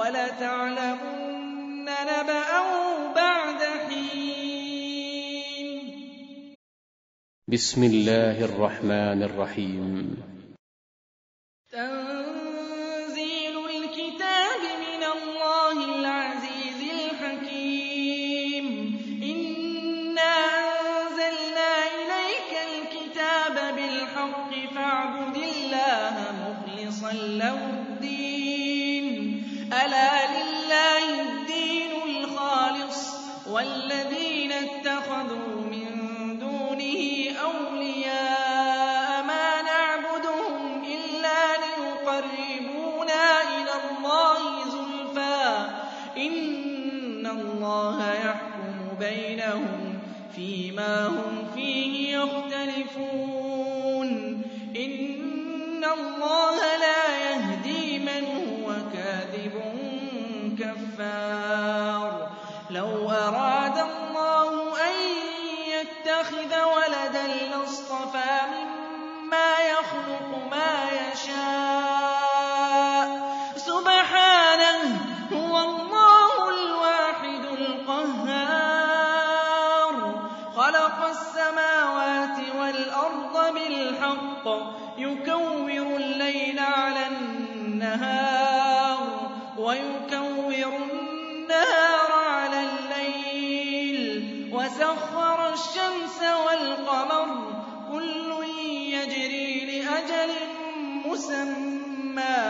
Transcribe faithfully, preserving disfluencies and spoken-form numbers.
وَلَتَعْلَمُنَّ نَبَأَهُ بَعْدَ حِينٍ. بسم الله الرحمن الرحيم. تنزيل الكتاب من الله العزيز الحكيم. إنا أنزلنا إليك الكتاب بالحق فاعبد الله مخلصا له الدين. ألا لله الدين الخالص والذين اتخذوا من دونه أولياء ما نعبدهم إلا ليقربونا إلى الله زلفى إن الله يحكم بينهم فيما هم فيه يختلفون. إن الله لا يهدي من هو كاذب كفار. لو أراد الله أن يتخذ ولدا لاصطفى مما يخلق ما يشاء سبحانه هو الله الواحد القهار. خلق السماوات والأرض بالحق يكور الليل على النهار ويكور النهار على الليل وسخر الشمس والقمر كل يجري لأجل مسمى